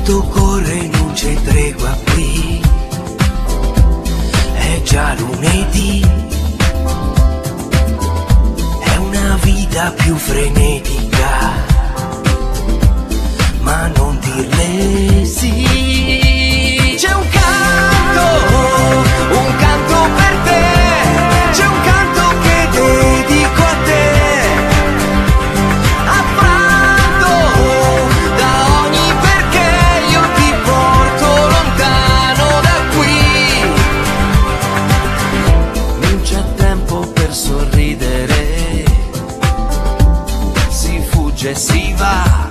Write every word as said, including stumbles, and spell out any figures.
tempo corre, non c'è tregua qui, è già lunedì, è una vita più frenetica, ma non dirle sì. C'è un canto, un canto per te, c'è un canto che dedico a te, affranto da ogni perché, io ti porto lontano da qui. Non c'è tempo per sorridere, si fugge e si va.